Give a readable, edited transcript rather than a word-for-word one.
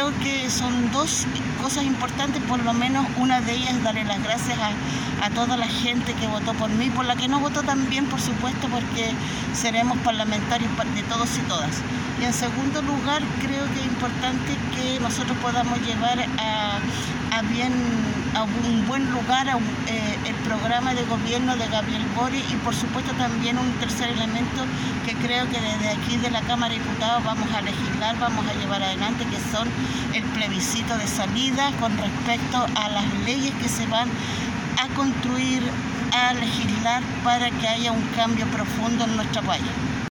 creo que son dos cosas importantes, por lo menos una de ellas es darle las gracias a toda la gente que votó por mí, por la que no votó también, por supuesto, porque seremos parlamentarios de todos y todas. Y en segundo lugar, creo que es importante que nosotros podamos llevar a un buen lugar el programa de gobierno de Gabriel Boric, y por supuesto también un tercer elemento que creo que desde aquí de la Cámara de Diputados vamos a legislar, vamos a llevar adelante, que son el plebiscito de salida con respecto a las leyes que se van a construir, a legislar para que haya un cambio profundo en nuestro país.